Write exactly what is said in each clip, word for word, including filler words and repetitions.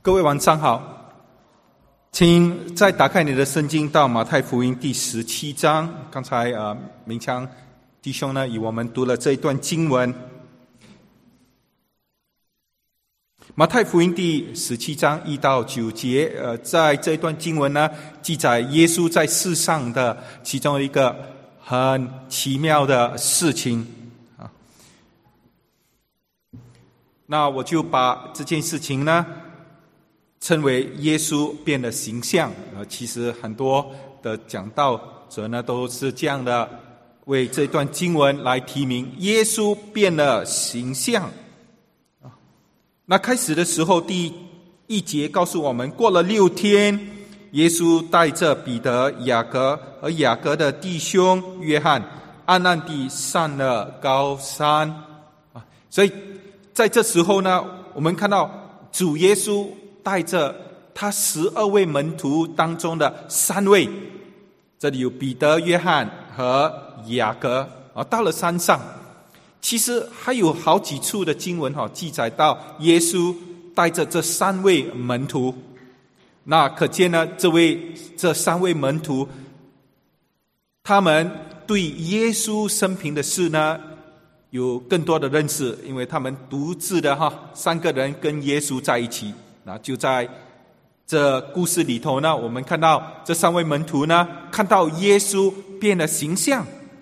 各位晚上好，请再打开你的圣经到马太福音第十七章。刚才呃，明强弟兄呢与我们读了这一段经文。马太福音第十七章一到九节，呃，在这一段经文呢，记载耶稣在世上的其中一个很奇妙的事情啊。那我就把这件事情呢称为耶稣变了形象。呃，其实很多的讲道者呢都是这样的为这段经文来提名耶稣变了形象。那开始的时候，第一节告诉我们，过了六天，耶稣带着彼得、雅各和雅各的弟兄约翰，暗暗地上了高山。啊，所以在这时候呢，我们看到主耶稣带着他十二位门徒当中的三位，这里有彼得、约翰和雅各啊，到了山上。其实还有好几处的经文哈，记载到耶稣带着这三位门徒。那可见呢，这位这三位门徒，他们对耶稣生平的事呢有更多的认识，因为他们独自的哈三个人跟耶稣在一起。那就在这故事里头呢，我们看到这三位门徒呢，看到耶稣变了形象。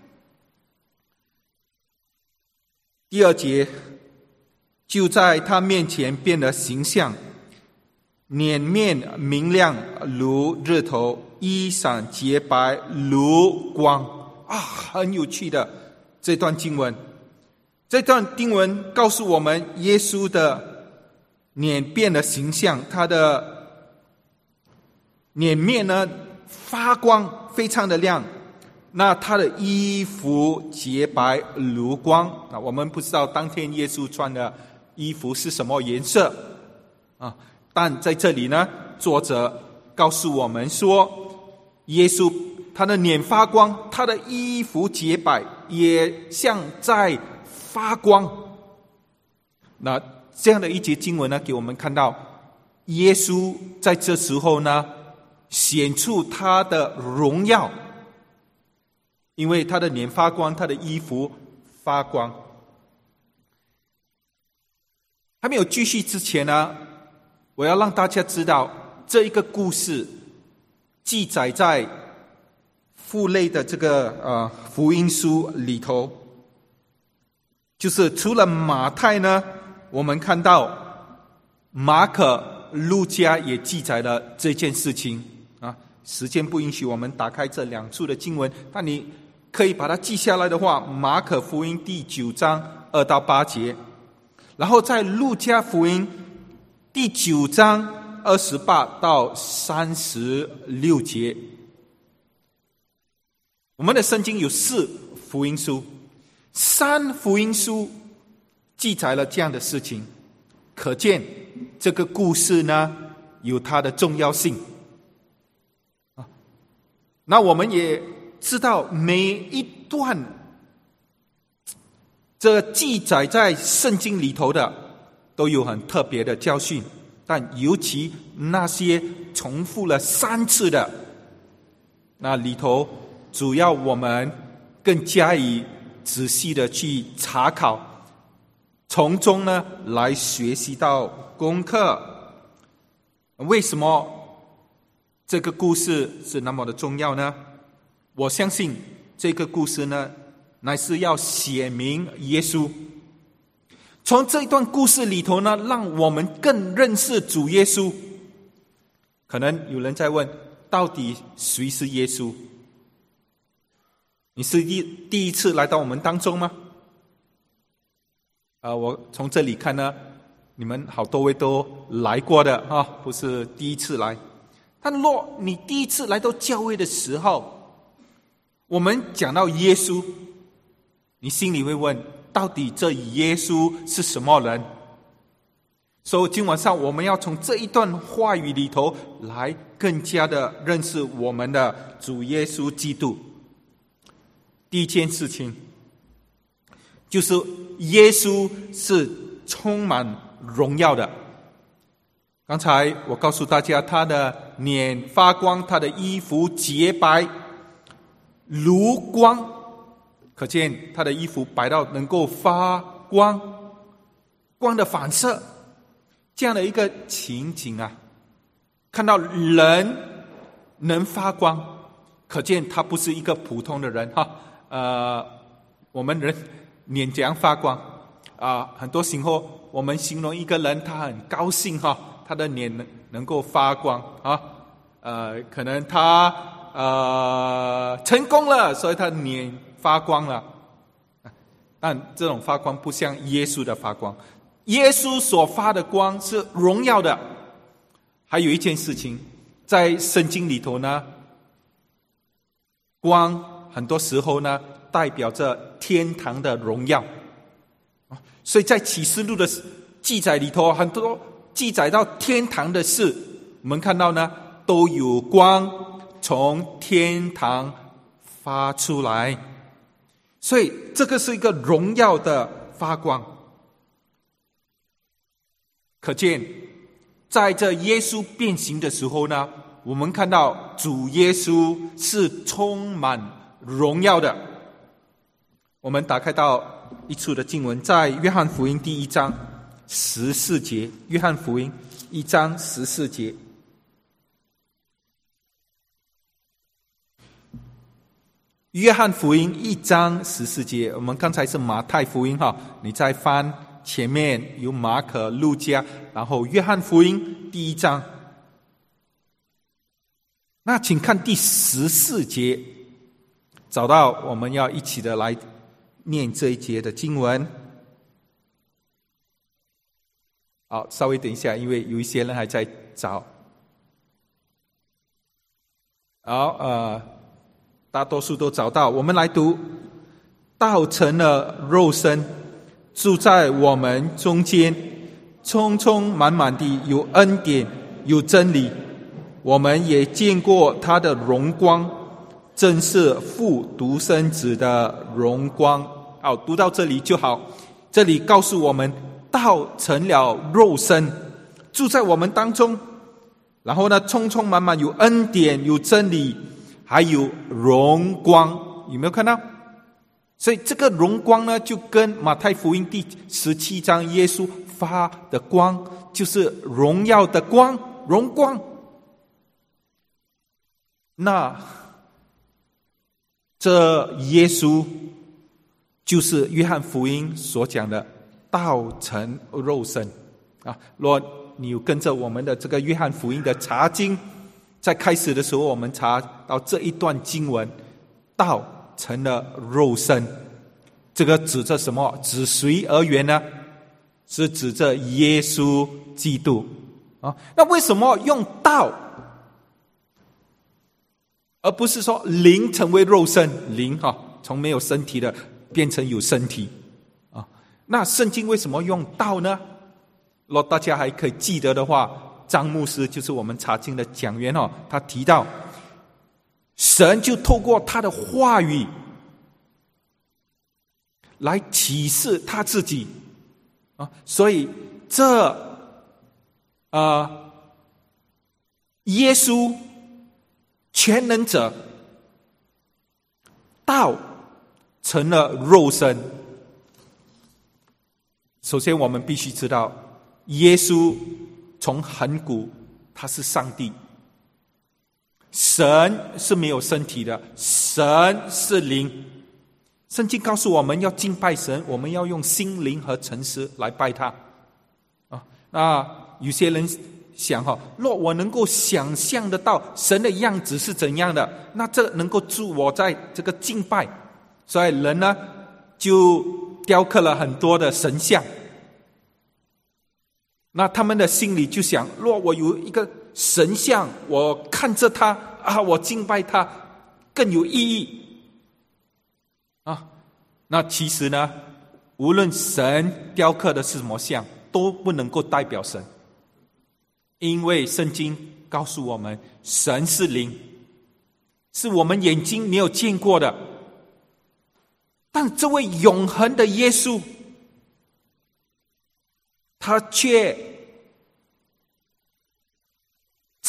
第二节，就在他面前变了形象，脸面明亮如日头，衣裳洁白如光。啊，很有趣的这段经文。这段经文告诉我们，耶稣的脸变了形象，他的脸面呢发光，非常的亮。那他的衣服洁白如光。那我们不知道当天耶稣穿的衣服是什么颜色啊？但在这里呢，作者告诉我们说，耶稣他的脸发光，他的衣服洁白，也像在发光。那这样的一节经文呢，给我们看到耶稣在这时候呢，显出他的荣耀。因为他的脸发光，他的衣服发光。还没有继续之前呢，我要让大家知道，这一个故事记载在父类的这个呃福音书里头。就是除了马太呢，我们看到马可、路加也记载了这件事情啊。时间不允许我们打开这两处的经文，但你可以把它记下来的话，马可福音第九章二到八节，然后在路加福音第九章二十八到三十六节。我们的圣经有四福音书，三福音书记载了这样的事情，可见这个故事呢有它的重要性。那我们也知道每一段这记载在圣经里头的都有很特别的教训，但尤其那些重复了三次的，那里头主要我们更加以仔细的去查考，从中呢来学习到功课。为什么这个故事是那么的重要呢？我相信这个故事呢，乃是要写明耶稣。从这一段故事里头呢，让我们更认识主耶稣。可能有人在问，到底谁是耶稣？你是第第一次来到我们当中吗？啊、呃，我从这里看呢，你们好多位都来过的啊，不是第一次来。但若你第一次来到教会的时候，我们讲到耶稣，你心里会问，到底这耶稣是什么人？所以今晚上我们要从这一段话语里头来更加的认识我们的主耶稣基督。第一件事情就是耶稣是充满荣耀的。 刚才我告诉大家，他的脸发光，他的衣服洁白如光，可见他的衣服白到能够发光，光的反射，这样的一个情景啊，看到人能发光，可见他不是一个普通的人哈。呃，我们人脸怎样发光啊、呃？很多时候我们形容一个人，他很高兴哈，他的脸能能够发光啊。呃，可能他呃成功了，所以他脸发光了。但这种发光不像耶稣的发光，耶稣所发的光是荣耀的。还有一件事情，在圣经里头呢，光很多时候呢代表着天堂的荣耀，所以在启示录的记载里头，很多记载到天堂的事，我们看到呢都有光从天堂发出来，所以这个是一个荣耀的发光。可见在这耶稣变形的时候呢，我们看到主耶稣是充满荣耀的。我们打开到一处的经文，在约翰福音第一章十四节，约翰福音一章十四节。约翰福音一章十四节，我们刚才是马太福音哈，你再翻前面有马可、路加，然后约翰福音第一章。那请看第十四节，找到我们要一起的来念这一节的经文。好，稍微等一下，因为有一些人还在找。好，呃，大多数都找到。我们来读：道成了肉身，住在我们中间，充充满满地有恩典，有真理。我们也见过他的荣光，正是父独生子的荣光。好，读到这里就好。这里告诉我们，道成了肉身，住在我们当中，然后呢，充充满满有恩典，有真理，还有荣光。有没有看到？所以这个荣光呢，就跟马太福音第十七章耶稣发的光，就是荣耀的光，荣光。那这耶稣就是约翰福音所讲的道成肉身啊！若你有跟着我们的这个约翰福音的查经，在开始的时候我们查到这一段经文，道成了肉身，这个指着什么？指谁而言呢？是指着耶稣基督啊！那为什么用道，而不是说灵成为肉身？灵哈、啊，从没有身体的变成有身体啊！那圣经为什么用道呢？若大家还可以记得的话，张牧师就是我们查经的讲员哦，他提到神就透过他的话语来启示他自己啊，所以这呃耶稣全能者道成了肉身。首先我们必须知道，耶稣从很古他是上帝，神是没有身体的，神是灵。圣经告诉我们要敬拜神，我们要用心灵和诚实来拜他啊。那有些人想哈，若我能够想象得到神的样子是怎样的，那这能够助我在这个敬拜。所以人呢就雕刻了很多的神像，那他们的心里就想，若我有一个神像，我看着他啊，我敬拜他更有意义啊。那其实呢，无论神雕刻的是什么像，都不能够代表神，因为圣经告诉我们，神是灵，是我们眼睛没有见过的。但这位永恒的耶稣，他却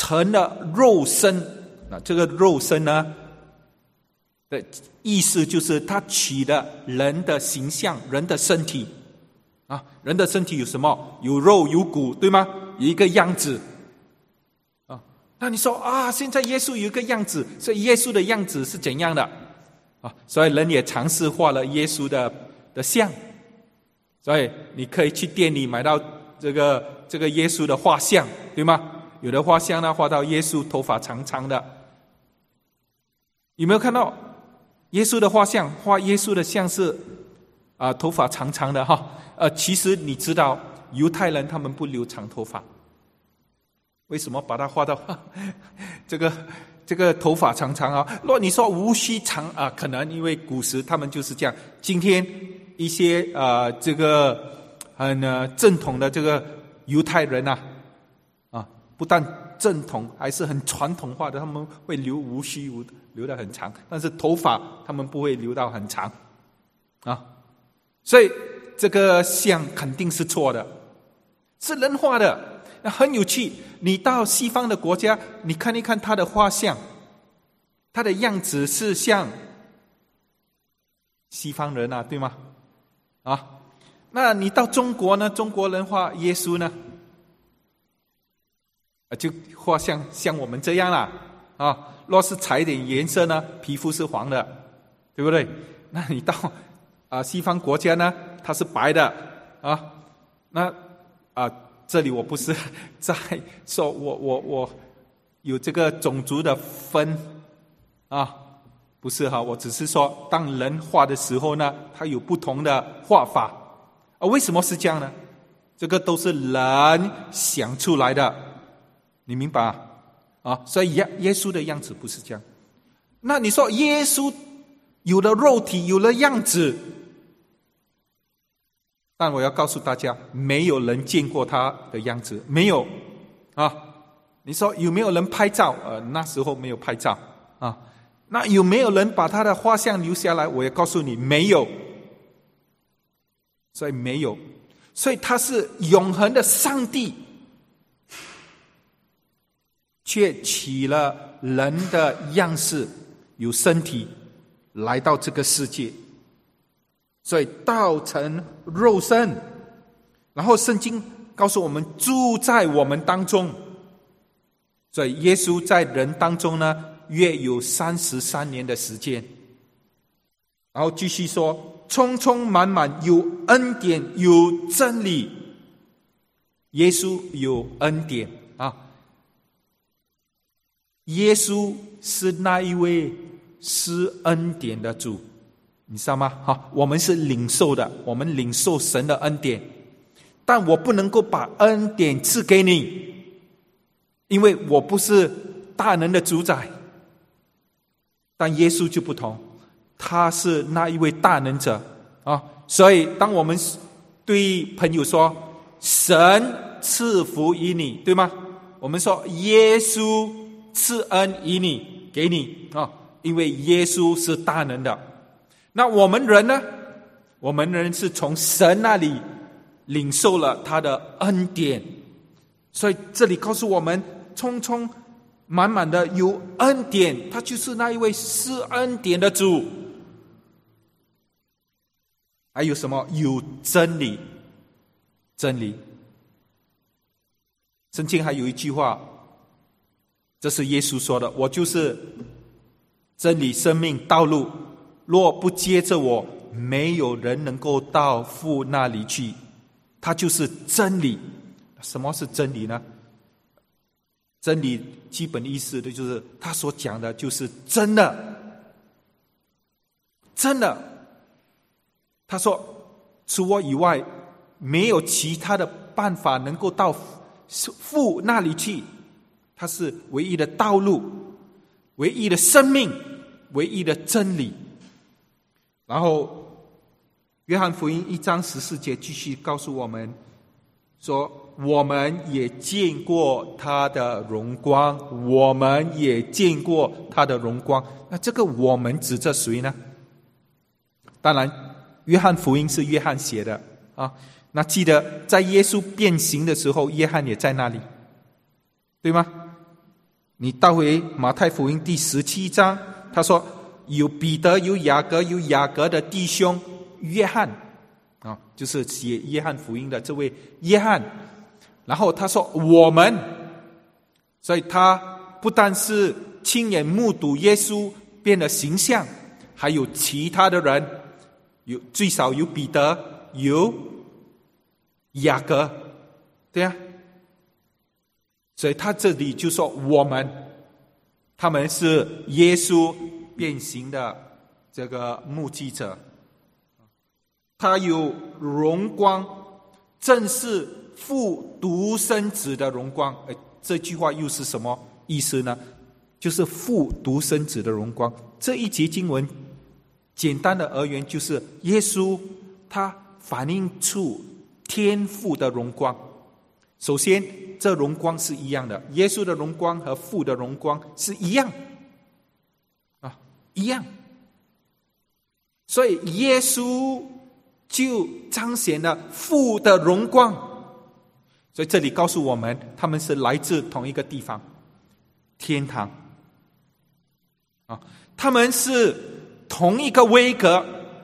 成了肉身。那这个肉身呢的意思就是他取了人的形象，人的身体啊，人的身体有什么？有肉有骨，对吗？有一个样子啊。那你说啊，现在耶稣有一个样子，所以耶稣的样子是怎样的啊？所以人也尝试画了耶稣的的像，所以你可以去店里买到这个这个耶稣的画像，对吗？有的画像呢，画到耶稣头发长长的，有没有看到耶稣的画像？画耶稣的像是啊、呃、头发长长的哈。呃，其实你知道犹太人他们不留长头发，为什么把它画到这个这个头发长长啊？若你说无须长啊，可能因为古时他们就是这样。今天一些呃这个很呃正统的这个犹太人啊啊，不但正统，还是很传统化的，他们会留无须无留得很长，但是头发他们不会留到很长啊，所以这个像肯定是错的，是人画的。那很有趣，你到西方的国家，你看一看他的画像，他的样子是像西方人啊，对吗？啊，那你到中国呢？中国人画耶稣呢？就画像像我们这样啦啊。若是踩一点颜色呢，皮肤是黄的，对不对？那你到啊西方国家呢，它是白的啊。那啊，这里我不是在说我我我有这个种族的分啊，不是哈，我只是说，当人画的时候呢，他有不同的画法啊。为什么是这样呢？这个都是人想出来的，你明白啊？啊，所以耶耶稣的样子不是这样。那你说耶稣有了肉体，有了样子，但我要告诉大家，没有人见过他的样子，没有啊。你说有没有人拍照？呃，那时候没有拍照啊。那有没有人把他的画像留下来？我也告诉你，没有。所以没有，所以他是永恒的上帝，却取了人的样式，有身体来到这个世界，所以道成肉身。然后圣经告诉我们，住在我们当中。所以耶稣在人当中呢，约有三十三年的时间。然后继续说，充充满满有恩典有真理。耶稣有恩典啊，耶稣是那一位施恩典的主，你知道吗？好，我们是领受的，我们领受神的恩典，但我不能够把恩典赐给你，因为我不是大能的主宰。但耶稣就不同，他是那一位大能者啊！所以当我们对朋友说神赐福于你，对吗？我们说耶稣赐恩于你，给你啊，因为耶稣是大能的。那我们人呢？我们人是从神那里领受了他的恩典，所以这里告诉我们，充充满满的有恩典，他就是那一位施恩典的主。还有什么？有真理，真理。圣经还有一句话，这是耶稣说的，我就是真理生命道路，若不接着我，没有人能够到父那里去。他就是真理。什么是真理呢？真理基本意思的就是他所讲的就是真的，真的。他说除我以外没有其他的办法能够到父那里去，他是唯一的道路，唯一的生命，唯一的真理。然后约翰福音一章十四节继续告诉我们说，我们也见过他的荣光，我们也见过他的荣光。那这个我们指着谁呢？当然约翰福音是约翰写的啊。那记得在耶稣变形的时候，约翰也在那里，对吗？ 你倒回马太福音第十七章，他说有彼得，有雅各，有雅各的弟兄约翰啊，就是写约翰福音的这位约翰。然后他说我们，所以他不但是亲眼目睹耶稣变了形象，还有其他的人，有最少有彼得，有雅各，对啊。所以他这里就说我们，他们是耶稣变形的这个目击者，他有荣光，正是父独生子的荣光。哎，这句话又是什么意思呢？就是父独生子的荣光。这一节经文简单的而言，就是耶稣他反映出天父的荣光。首先这荣光是一样的，耶稣的荣光和父的荣光是一样啊，一样。所以耶稣就彰显了父的荣光。所以这里告诉我们，他们是来自同一个地方，天堂啊，他们是同一个威格。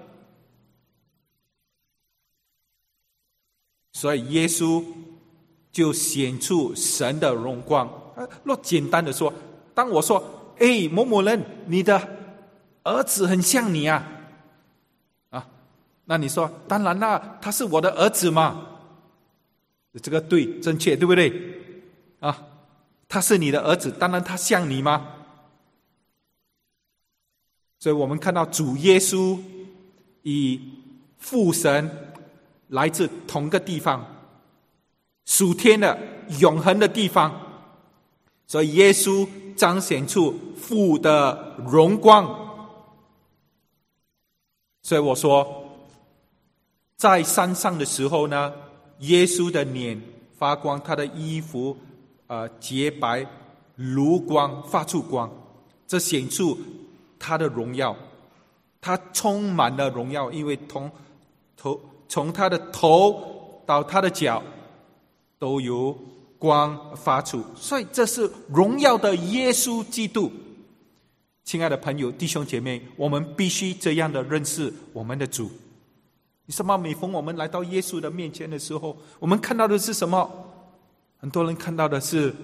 所以耶稣就显出神的荣光。若简单的说，当我说哎，某某人，你的儿子很像你啊，啊，那你说当然啦，他是我的儿子嘛，这个对，正确，对不对啊？他是你的儿子，当然他像你吗？所以我们看到主耶稣与父神来自同个地方，属天的永恒的地方。所以耶稣彰显出父的荣光。所以我说，在山上的时候呢，耶稣的脸发光，他的衣服呃洁白如光，发出光，这显出他的荣耀。他充满了荣耀，因为从头从他的头到他的脚都有光发出，所以这是荣耀的耶稣基督。亲爱的朋友弟兄姐妹，我们必须这样的认识我们的主。为什么每逢我们来到耶稣的面前的时候，我们看到的是什么？很多人看到的是，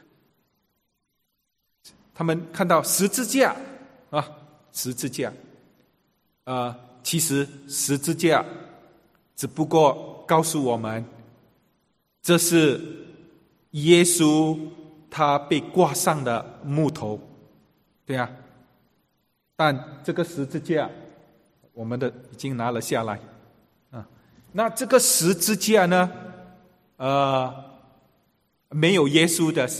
他们看到十字架啊，十字架。呃，其实十字架只不过告诉我们，这是耶稣他被挂上的木头，对啊。但这个十字架，我们的已经拿了下来啊。那这个十字架呢，呃，没有耶稣的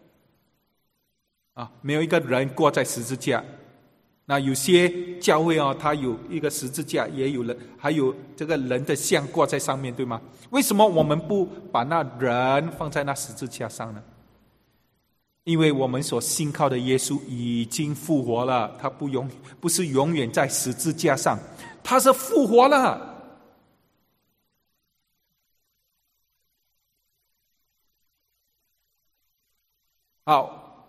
啊，没有一个人挂在十字架。那有些教会啊，它有一个十字架，也有人还有这个人的像挂在上面，对吗？为什么我们不把那人放在那十字架上呢？因为我们所信靠的耶稣已经复活了，他不永不是永远在十字架上，他是复活了。好，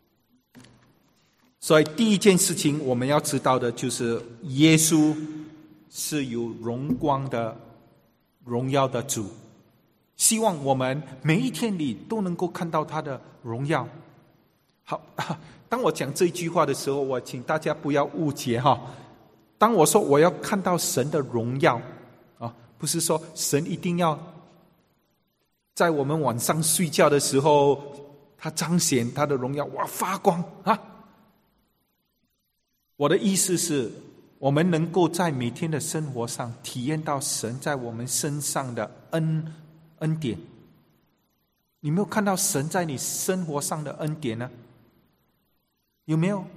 所以第一件事情我们要知道的就是耶稣是有荣光的荣耀的主，希望我们每一天里都能够看到他的荣耀。好，当我讲这句话的时候，我请大家不要误解哈。当我说我要看到神的荣耀啊，不是说神一定要在我们晚上睡觉的时候他彰显他的荣耀，哇，发光啊。我的意思是，我们能够在每天的生活上体验到神在我们身上的恩恩典。你没有看到神在你生活上的恩典呢？有没有？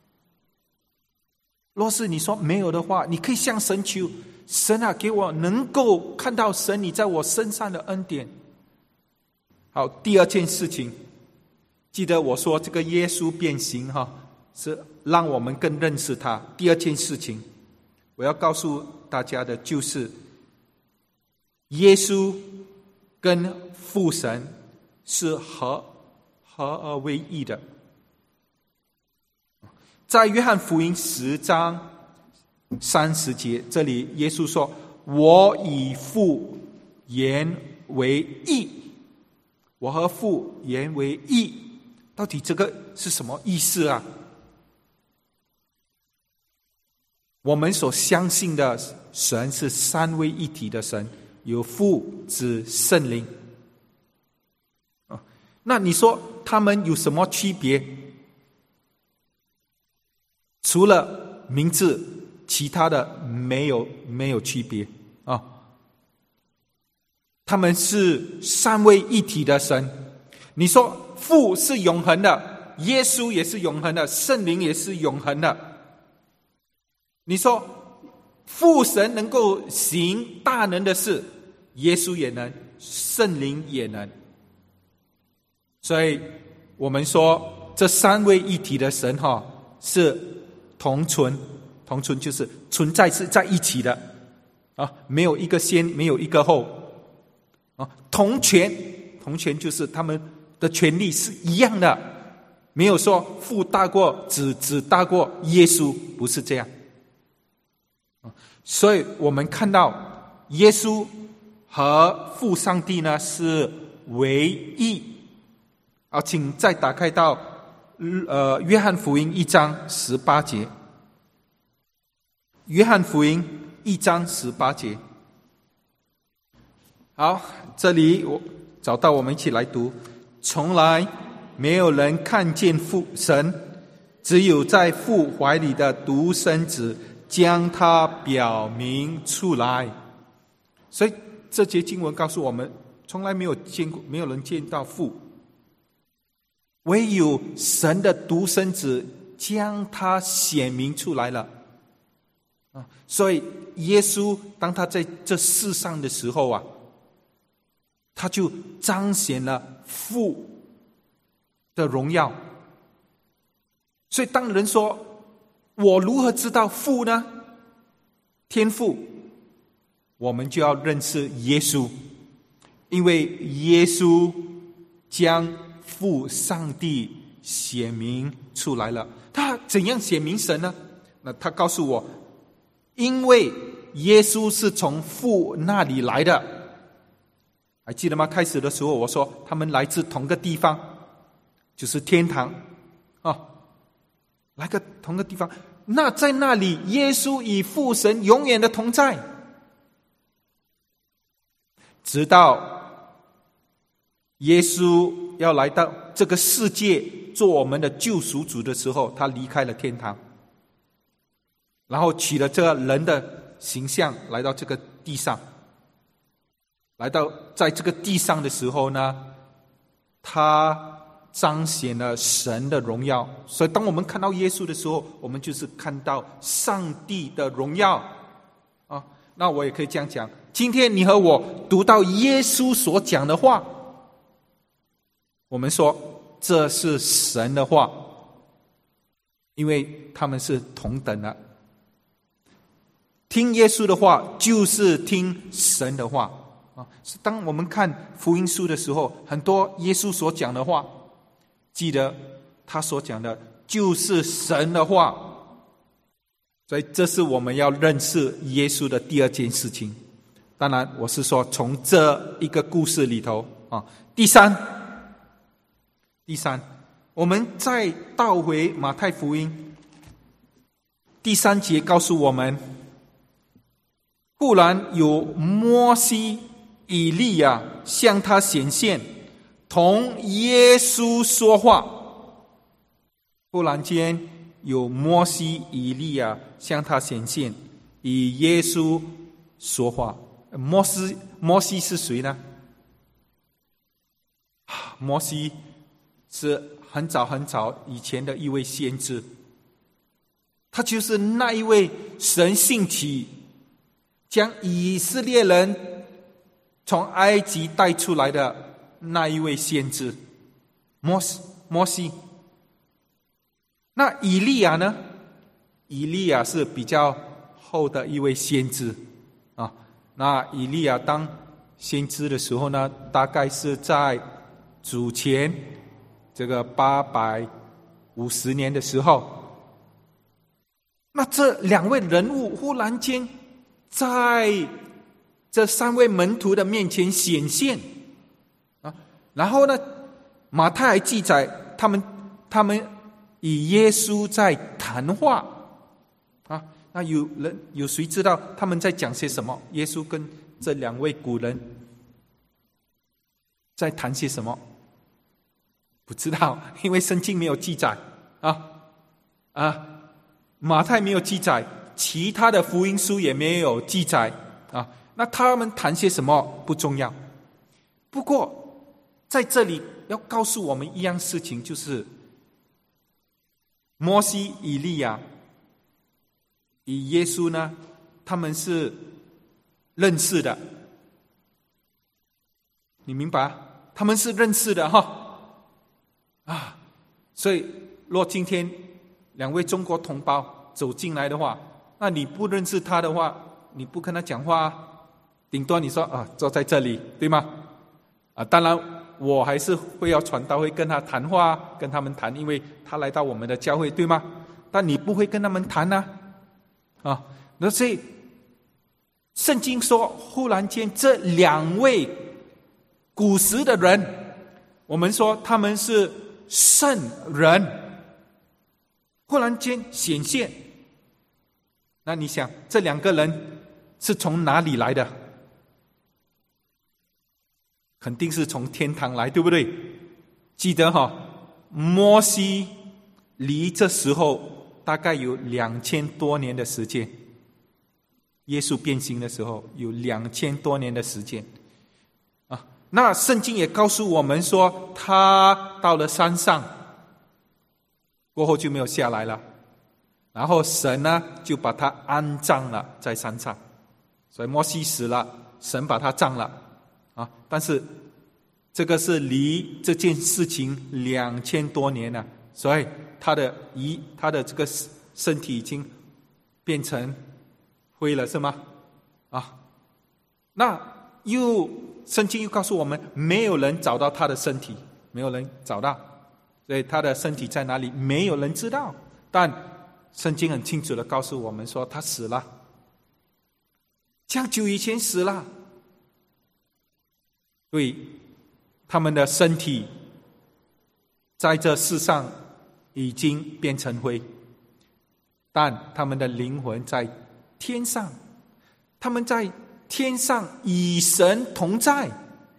若是你说没有的话，你可以向神求，神啊，给我能够看到神你在我身上的恩典。好，第二件事情，记得我说这个耶稣变形哈，是让我们更认识他。第二件事情，我要告诉大家的就是，耶稣跟父神是合合而为一的。 在约翰福音十章三十节，这里耶稣说：“我以父原为一，我和父原为一。”到底这个是什么意思啊？我们所相信的神是三位一体的神，有父、子、圣灵。那你说他们有什么区别？除了名字，其他的没有没有区别啊。他们是三位一体的神。你说父是永恒的，耶稣也是永恒的，圣灵也是永恒的。你说父神能够行大能的事，耶稣也能，圣灵也能。所以我们说这三位一体的神哈是同存，同存就是存在是在一起的啊，没有一个先，没有一个后啊。同权，同权就是他们的权力是一样的，没有说父大过子，子大过耶稣，不是这样。所以我们看到耶稣和父上帝呢是唯一啊。请再打开到呃约翰福音一章十八节，约翰福音一章十八节。好，这里我找到，我们一起来读。从来没有人看见父神，只有在父怀里的独生子将他表明出来。所以这节经文告诉我们，从来没有见过，没有人见到父，唯有神的独生子将他显明出来了。所以耶稣当他在这世上的时候啊，他就彰显了父的荣耀。所以当人说我如何知道父呢？天父，我们就要认识耶稣，因为耶稣将父上帝显明出来了。他怎样显明神呢？那他告诉我，因为耶稣是从父那里来的。还记得吗？开始的时候我说他们来自同个地方，就是天堂啊，来个同个地方。那在那里耶稣与父神永远的同在，直到耶稣要来到这个世界做我们的救赎主的时候，他离开了天堂，然后取了这个人的形象来到这个地上。来到在这个地上的时候呢，他彰显了神的荣耀。所以当我们看到耶稣的时候，我们就是看到上帝的荣耀啊。那我也可以这样讲，今天你和我读到耶稣所讲的话，我们说这是神的话，因为他们是同等的。听耶稣的话就是听神的话啊。当我们看福音书的时候，很多耶稣所讲的话，记得他所讲的就是神的话。所以这是我们要认识耶稣的第二件事情。当然我是说从这一个故事里头啊。第三第三我们再倒回马太福音第三节，告诉我们，忽然有摩西、以利亚向他显现，同耶稣说话。忽然间有摩西、以利亚向他显现，与耶稣说话。摩西摩西是谁呢？摩西是很早很早以前的一位先知，他就是那一位神兴起将以色列人从埃及带出来的那一位先知，摩西摩西。那以利亚呢？以利亚是比较后的一位先知啊。那以利亚当先知的时候呢，大概是在主前这个八百五十年的时候那这两位人物忽然间在这三位门徒的面前显现啊，然后呢，马太还记载他们他们与耶稣在谈话啊。那有人有谁知道他们在讲些什么？耶稣跟这两位古人在谈些什么？不知道，因为圣经没有记载啊啊，马太没有记载，其他的福音书也没有记载啊。那他们谈些什么不重要，不过在这里要告诉我们一样事情，就是摩西、以利亚与耶稣呢，他们是认识的，你明白？他们是认识的哈啊，所以若今天两位中国同胞走进来的话，那你不认识他的话，你不跟他讲话啊，顶多你说啊，坐在这里，对吗？啊，当然我还是会要传道，会跟他谈话，跟他们谈，因为他来到我们的教会，对吗？但你不会跟他们谈啊，啊，那所以圣经说，忽然间这两位古时的人，我们说他们是圣人，忽然间显现。那你想，这两个人是从哪里来的？肯定是从天堂来，对不对？记得哈，摩西离这时候大概有两千多年的时间，耶稣变形的时候有两千多年的时间啊。那圣经也告诉我们说，他到了山上过后就没有下来了，然后神呢就把他安葬了在山上，所以摩西死了，神把他葬了啊。但是这个是离这件事情两千多年了，所以他的遗他的这个身体已经变成灰了，是吗？啊，那又圣经又告诉我们，没有人找到他的身体，没有人找到，所以他的身体在哪里，没有人知道。但圣经很清楚的告诉我们说，他死了，这样久以前死了。对，他们的身体在这世上已经变成灰，但他们的灵魂在天上，他们在天上与神同在。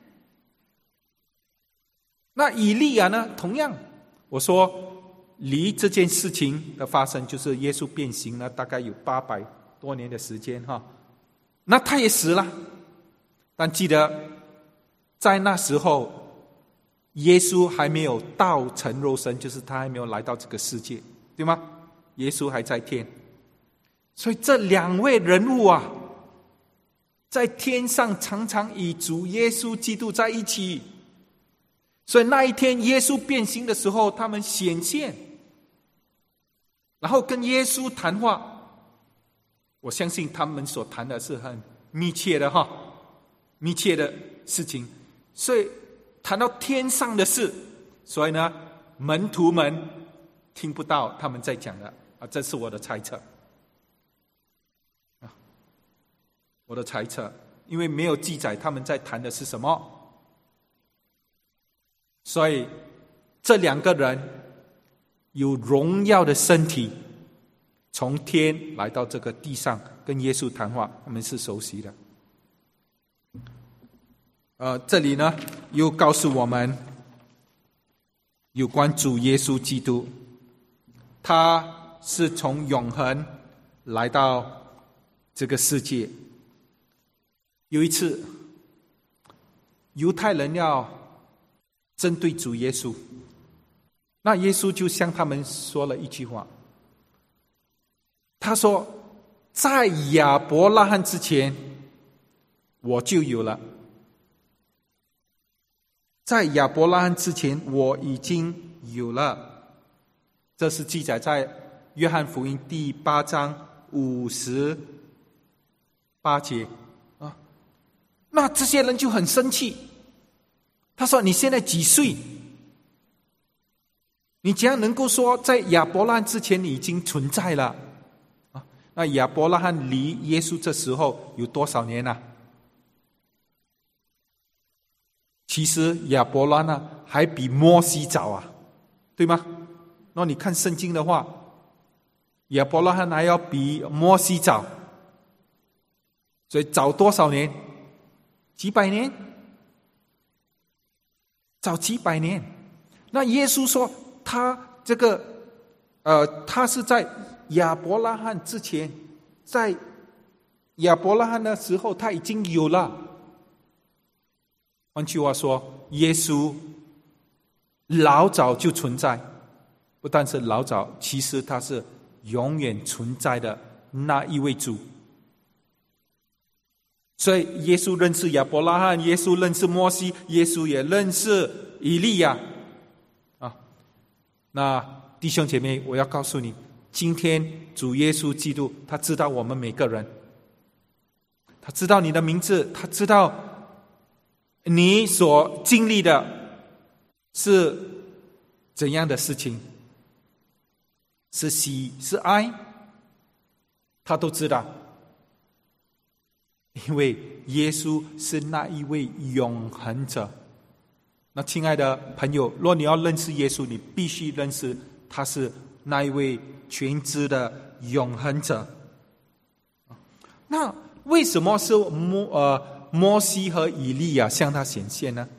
那以利亚呢？同样，我说离这件事情的发生，就是耶稣变形了，大概有八百多年的时间哈。那他也死了，但记得在那时候，耶稣还没有道成肉身，就是他还没有来到这个世界，对吗？耶稣还在天，所以这两位人物啊，在天上常常与主耶稣基督在一起。所以那一天耶稣变形的时候，他们显现，然后跟耶稣谈话。我相信他们所谈的是很密切的哈，密切的事情。所以谈到天上的事，所以呢，门徒们听不到他们在讲的啊，这是我的猜测啊，我的猜测，因为没有记载他们在谈的是什么，所以这两个人有荣耀的身体，从天来到这个地上跟耶稣谈话，他们是熟悉的。呃，这里呢又告诉我们有关主耶稣基督，他是从永恒来到这个世界。有一次犹太人要针对主耶稣，那耶稣就向他们说了一句话，他说，在亚伯拉罕之前我就有了，在亚伯拉罕之前我已经有了。这是记载在约翰福音第八章五十八节啊。那这些人就很生气，他说，你现在几岁？你怎样能够说在亚伯拉罕之前你已经存在了那亚伯拉罕离耶稣这时候有多少年啊？其实亚伯拉罕还比摩西早啊，对吗？那你看圣经的话，亚伯拉罕还要比摩西早，所以早多少年？几百年？早几百年。那耶稣说他这个呃，他是在亚伯拉罕之前，在亚伯拉罕的时候他已经有了。换句话说，耶稣老早就存在，不但是老早，其实他是永远存在的那一位主。所以耶稣认识亚伯拉罕，耶稣认识摩西，耶稣也认识以利亚啊。那弟兄姐妹，我要告诉你，今天主耶稣基督他知道我们每个人，他知道你的名字，他知道你所经历的是怎样的事情，是喜是哀，他都知道。因为耶稣是那一位永恒者。那亲爱的朋友，若你要认识耶稣，你必须认识他是那一位全知的永恒者。那为什么是摩呃摩西和以利亚向他显现呢？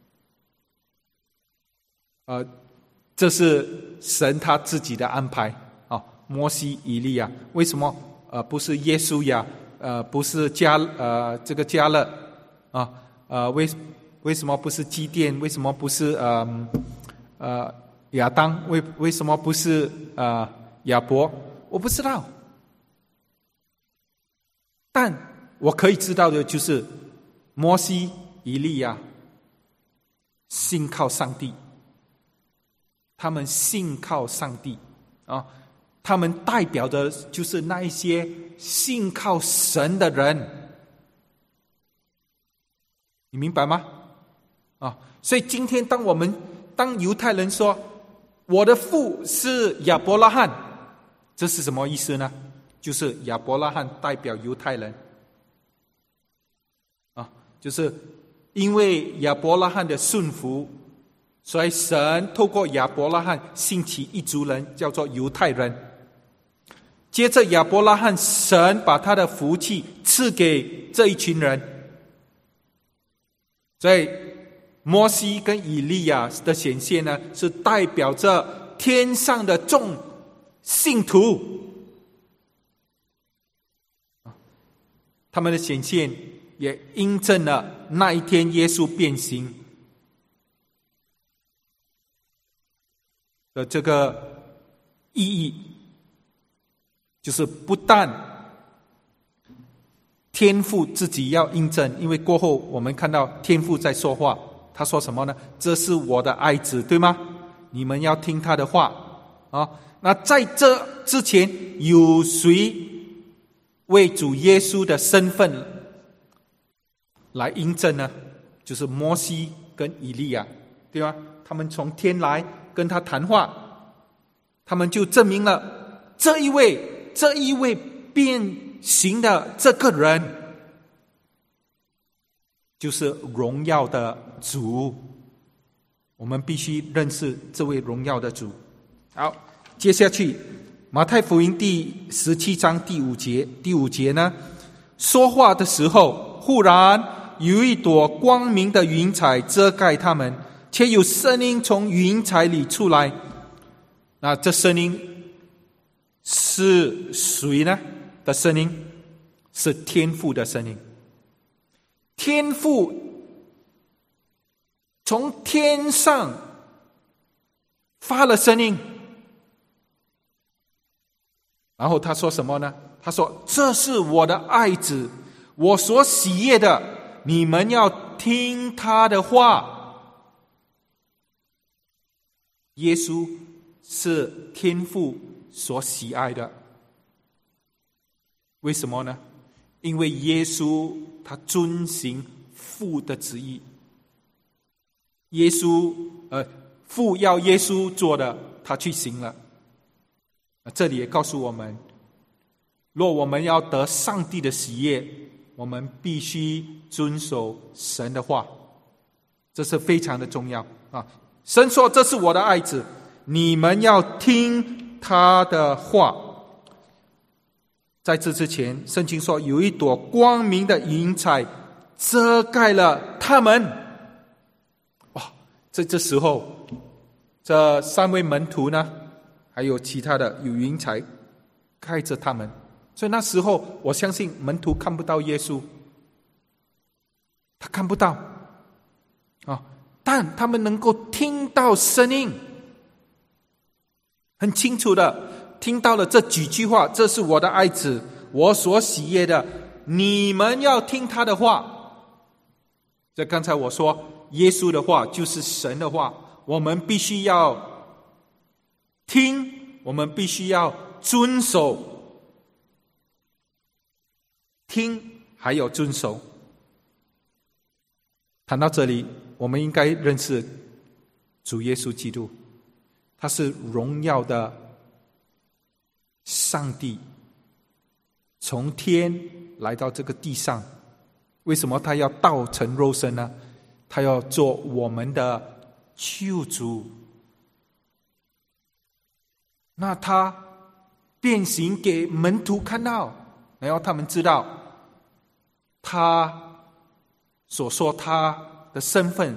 呃，这是神他自己的安排啊。摩西、以利亚，为什么呃不是耶稣呀？呃，不是加呃这个加勒啊？呃，为为什么不是基甸？为什么不是呃呃亚当？为为什么不是呃亚伯？我不知道，但我可以知道的就是，摩西、以利亚信靠上帝，他们信靠上帝啊。他们代表的就是那一些信靠神的人，你明白吗？啊，所以今天当我们当犹太人说我的父是亚伯拉罕，这是什么意思呢？就是亚伯拉罕代表犹太人啊，就是因为亚伯拉罕的顺服，所以神透过亚伯拉罕兴起一族人，叫做犹太人。接着亚伯拉罕，神把他的福气赐给这一群人，所以摩西跟以利亚的显现呢，是代表着天上的众信徒，他们的显现也印证了那一天耶稣变形的这个意义。就是不但天父自己要印证，因为过后我们看到天父在说话，他说什么呢？这是我的爱子，对吗？你们要听他的话啊。那在这之前，有谁为主耶稣的身份来印证呢？就是摩西跟以利亚，对吗？他们从天来跟他谈话，他们就证明了这一位。这一位变形的这个人，就是荣耀的主。我们必须认识这位荣耀的主。好，接下去马太福音第十七章第五节，第五节呢，说话的时候，忽然有一朵光明的云彩遮盖他们，且有声音从云彩里出来。那这声音是谁呢的声音？是天父的声音。天父从天上发了声音，然后他说什么呢？他说：“这是我的爱子，我所喜悦的，你们要听他的话。”耶稣是天父所喜爱的，为什么呢？因为耶稣他遵行父的旨意，耶稣呃父要耶稣做的，他去行了。这里也告诉我们， 若我们要得上帝的喜悦，我们必须遵守神的话，这是非常的重要啊！神说：“这是我的爱子，你们要听他的话。”在这之前，圣经说有一朵光明的云彩遮盖了他们。哇！在这时候，这三位门徒呢，还有其他的有云彩盖着他们，所以那时候我相信门徒看不到耶稣，他看不到啊，但他们能够听到声音，很清楚的听到了这几句话：“这是我的爱子，我所喜悦的，你们要听他的话。”这刚才我说，耶稣的话就是神的话，我们必须要听，我们必须要遵守，听还有遵守。谈到这里，我们应该认识主耶稣基督，他是荣耀的上帝，从天来到这个地上。为什么他要道成肉身呢？他要做我们的救主。那他变形给门徒看到，然后他们知道他所说他的身份，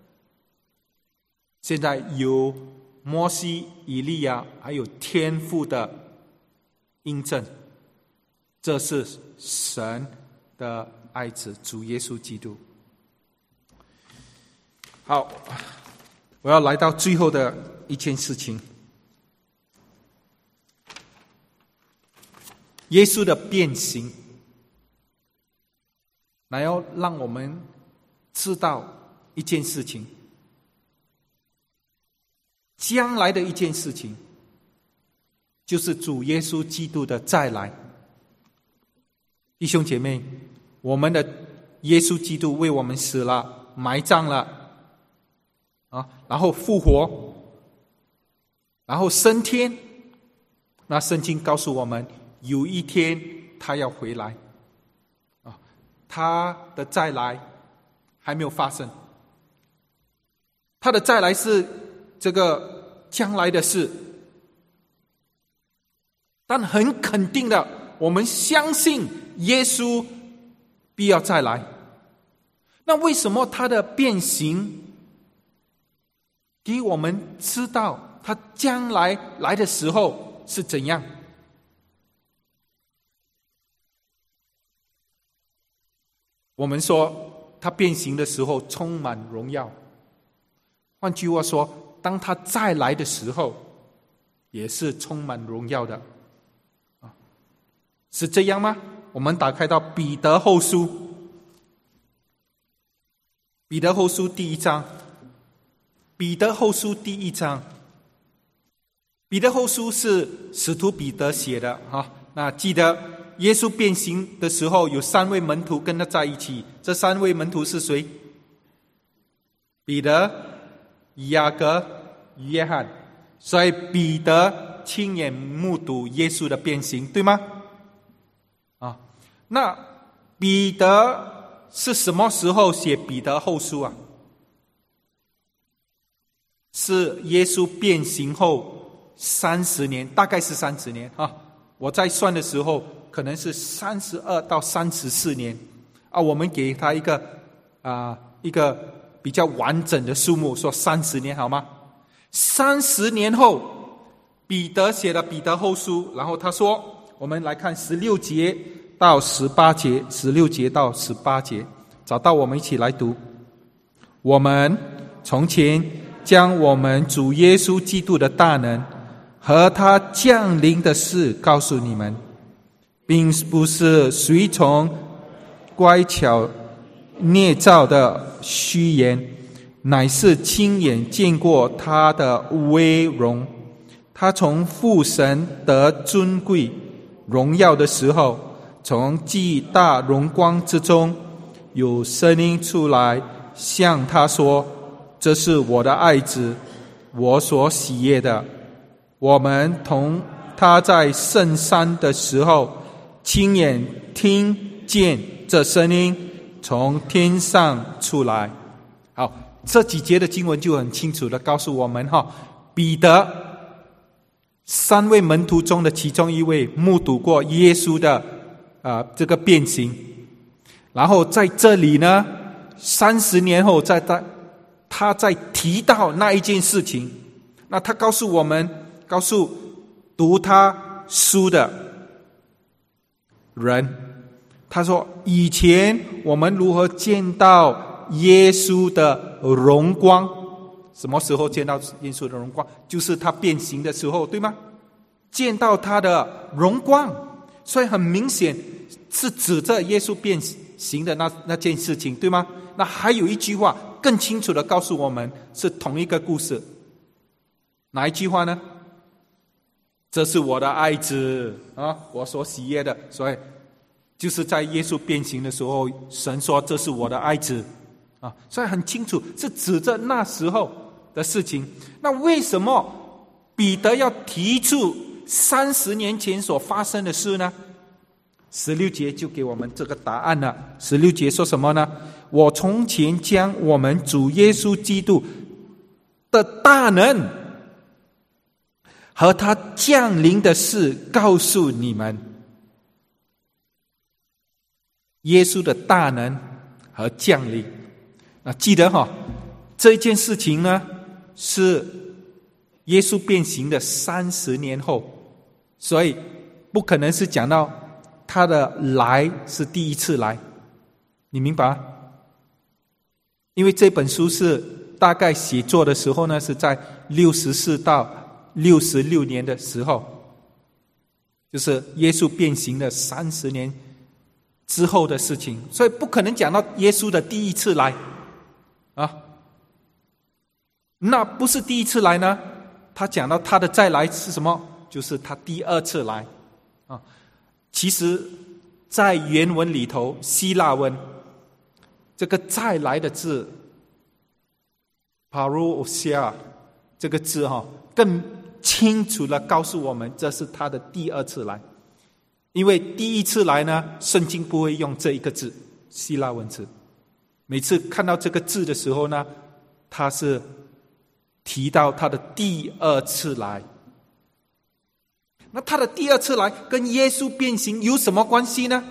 现在有摩西、以利亚还有天父的印证，这是神的爱子主耶稣基督。好，我要来到最后的一件事情，耶稣的变形，那要让我们知道一件事情，将来的一件事情，就是主耶稣基督的再来。弟兄姐妹，我们的耶稣基督为我们死了，埋葬了啊，然后复活，然后升天。那圣经告诉我们，有一天他要回来啊，他的再来还没有发生，他的再来是这个将来的事，但很肯定的，我们相信耶稣必要再来。那为什么他的变形给我们知道他将来来的时候是怎样？我们说他变形的时候充满荣耀，换句话说，当他再来的时候也是充满荣耀的，是这样吗？我们打开到彼得后书，彼得后书第一章，彼得后书第一章，彼得后书是使徒彼得写的啊。那记得耶稣变形的时候，有三位门徒跟他在一起，这三位门徒是谁？彼得、雅各、约翰。所以彼得亲眼目睹耶稣的变形，对吗？啊，那彼得是什么时候写彼得后书啊？是耶稣变形后三十年，大概是三十年啊。我在算的时候，可能是三十二到三十四年啊。我们给他一个啊、呃、一个比较完整的数目，说三十年好吗？三十年后，彼得写了彼得后书，然后他说，我们来看十六节到十八节，十六节到十八节，找到我们一起来读。我们从前将我们主耶稣基督的大能和他降临的事告诉你们，并不是随从乖巧捏造的虚言，乃是亲眼见过他的威荣。他从父神得尊贵荣耀的时候，从极大荣光之中有声音出来，向他说，这是我的爱子，我所喜悦的。我们同他在圣山的时候， 亲眼听见这声音从天上出来。好，这几节的经文就很清楚的告诉我们哈，彼得三位门徒中的其中一位目睹过耶稣的呃这个变形，然后在这里呢，三十年后在他他在提到那一件事情，那他告诉我们，告诉读他书的人，他说以前我们如何见到耶稣的荣光。什么时候见到耶稣的荣光？就是他变形的时候，对吗？见到他的荣光，所以很明显是指着耶稣变形的那那件事情，对吗？那还有一句话更清楚的告诉我们，是同一个故事。哪一句话呢？这是我的爱子啊，我所喜悦的。所以就是在耶稣变形的时候，神说这是我的爱子啊，所以很清楚是指着那时候的事情。那为什么彼得要提出三十年前所发生的事呢？十六节就给我们这个答案了。十六节说什么呢？我从前将我们主耶稣基督的大能和他降临的事告诉你们。耶稣的大能和降临，那记得哈，这件事情呢是耶稣变形的三十年后，所以不可能是讲到他的来是第一次来，你明白吗？因为这本书是大概写作的时候呢，是在六十四到六十六年的时候，就是耶稣变形的三十年之后的事情，所以不可能讲到耶稣的第一次来啊。那不是第一次来呢，他讲到他的再来是什么？就是他第二次来啊。其实在原文里头，希腊文这个再来的字 parousia 这个字哈，更清楚地告诉我们这是他的第二次来。因为第一次来呢，圣经不会用这一个字希腊文字，每次看到这个字的时候呢，他是提到他的第二次来。那他的第二次来跟耶稣变形有什么关系呢？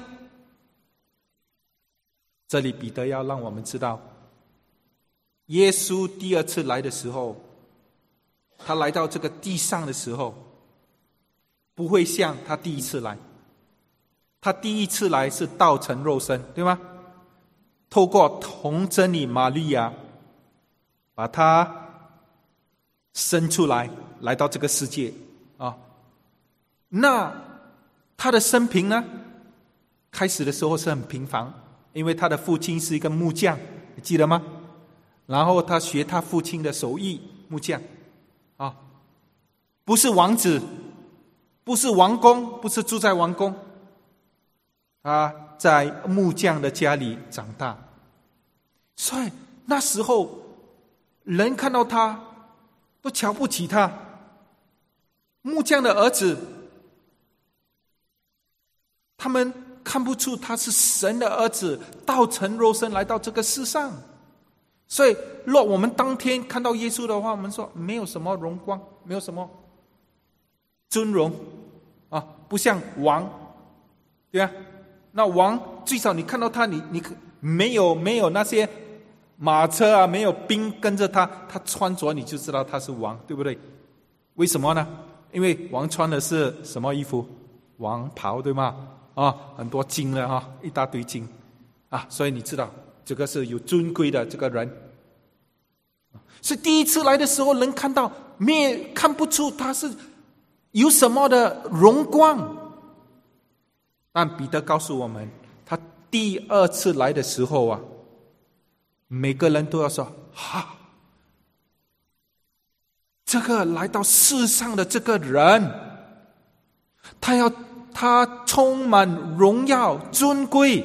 这里彼得要让我们知道，耶稣第二次来的时候，他来到这个地上的时候，不会像他第一次来。他第一次来是道成肉身，对吗？透过童贞女玛利亚把他生出来，来到这个世界啊。那他的生平呢，开始的时候是很平凡，因为他的父亲是一个木匠，你记得吗？然后他学他父亲的手艺，木匠啊，不是王子，不是王公，不是住在王宫，他在木匠的家里长大。所以那时候人看到他都瞧不起他，木匠的儿子，他们看不出他是神的儿子，道成肉身来到这个世上。所以若我们当天看到耶稣的话，我们说没有什么荣光，没有什么尊荣啊，不像王，对啊，那王最少你看到他，你你没有没有那些马车啊，没有兵跟着他，他穿着你就知道他是王，对不对？为什么呢？因为王穿的是什么衣服？王袍，对吗？啊，很多金了哈，一大堆金啊，所以你知道这个是有尊贵的这个人。所以第一次来的时候，人看到没看不出他是有什么的荣光。但彼得告诉我们，他第二次来的时候啊，每个人都要说：哈，这个来到世上的这个人，他要他充满荣耀尊贵。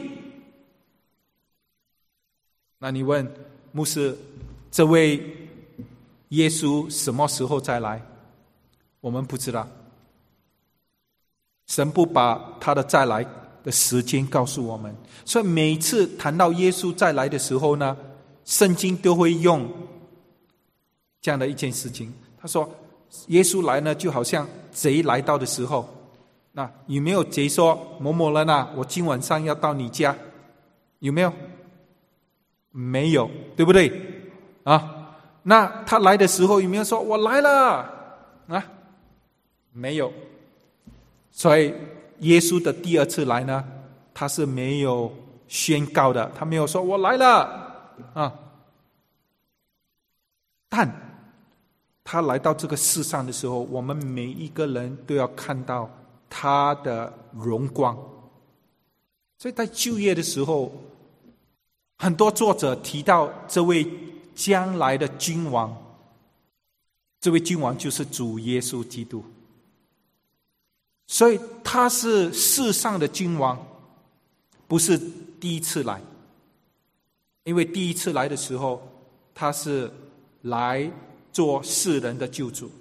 那你问牧师，这位耶稣什么时候再来？我们不知道。 神不把他的再来的时间告诉我们，所以每次谈到耶稣再来的时候呢，圣经都会用这样的一件事情。他说耶稣来呢，就好像贼来到的时候，那有没有贼说某某人啊，我今晚上要到你家？有没有？没有，对不对啊？那他来的时候有没有说我来了啊？没有。所以耶稣的第二次来呢，他是没有宣告的，他没有说我来了啊。但他来到这个世上的时候，我们每一个人都要看到他的荣光。所以在旧约的时候，很多作者提到这位将来的君王，这位君王就是主耶稣基督。所以他是世上的君王，不是第一次来。因为第一次来的时候，他是来做世人的救主。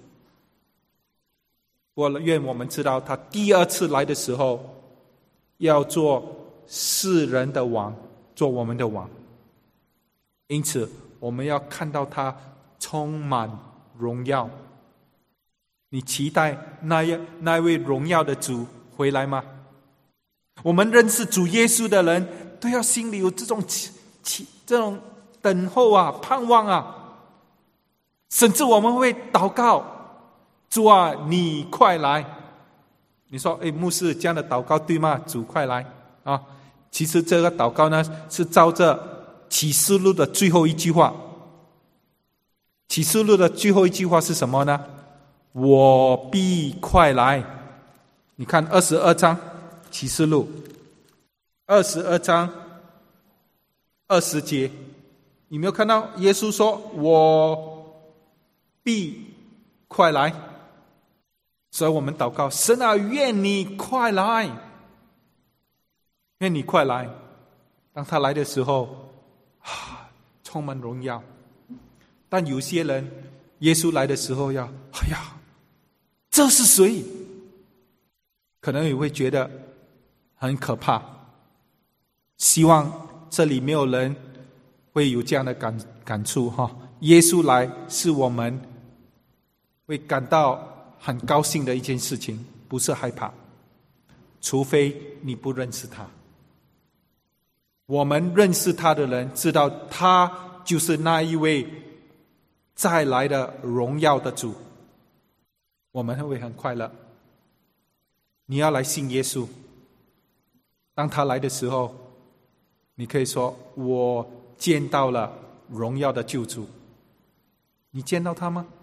我愿我们知道，他第二次来的时候，要做世人的王，做我们的王。因此我们要看到他充满荣耀。你期待那一那位荣耀的主回来吗？我们认识主耶稣的人都要心里有这种这种等候啊，盼望啊，甚至我们会祷告，主啊，你快来。你说诶，牧师这样的祷告对吗？主快来啊！其实这个祷告呢，是照着启示录的最后一句话。启示录的最后一句话是什么呢？我必快来。你看二十二章启示录二十二章二十节，你没有看到耶稣说我必快来？所以我们祷告，神啊，愿你快来，愿你快来。当他来的时候啊，充满荣耀。但有些人耶稣来的时候要哎呀，这是谁？可能也会觉得很可怕。希望这里没有人会有这样的感感触哈。耶稣来是我们会感到很高兴的一件事情，不是害怕。除非你不认识他。我们认识他的人知道他就是那一位再来的荣耀的主，我们会很快乐。你要来信耶稣，当他来的时候，你可以说我见到了荣耀的救主。你见到他吗？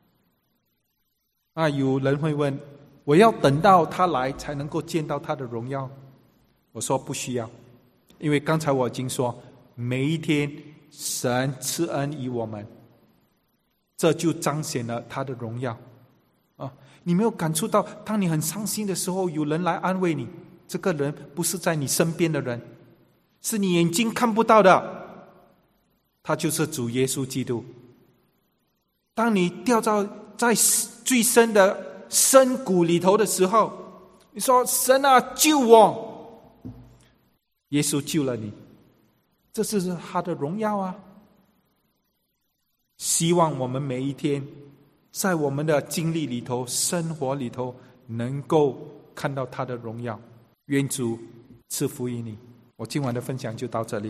啊，有人会问，我要等到他来才能够见到他的荣耀？我说不需要，因为刚才我已经说，每一天神赐恩于我们，这就彰显了他的荣耀啊！你没有感触到，当你很伤心的时候，有人来安慰你，这个人不是在你身边的人，是你眼睛看不到的，他就是主耶稣基督。当你掉到在最深的深谷里头的时候，你说神啊，救我！耶稣救了你，这是他的荣耀啊！希望我们每一天在我们的经历里头、生活里头能够看到他的荣耀。愿主赐福于你。我今晚的分享就到这里。